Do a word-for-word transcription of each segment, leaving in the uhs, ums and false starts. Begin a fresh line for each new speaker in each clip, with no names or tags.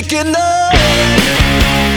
kicking the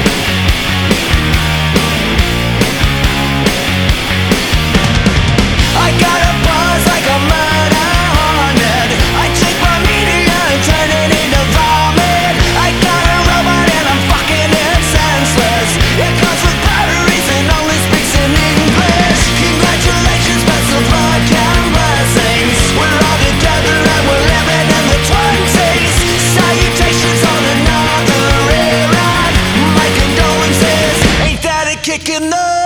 I got a buzz like a murder hornet. I take my media and turn it into vomit. I got a robot and I'm fucking it senseless. It comes with batteries and only speaks in English. Congratulations, best of luck and blessings. We're all together and we're living in the twenties. Salutations on another era. My condolences. Ain't that a kick in the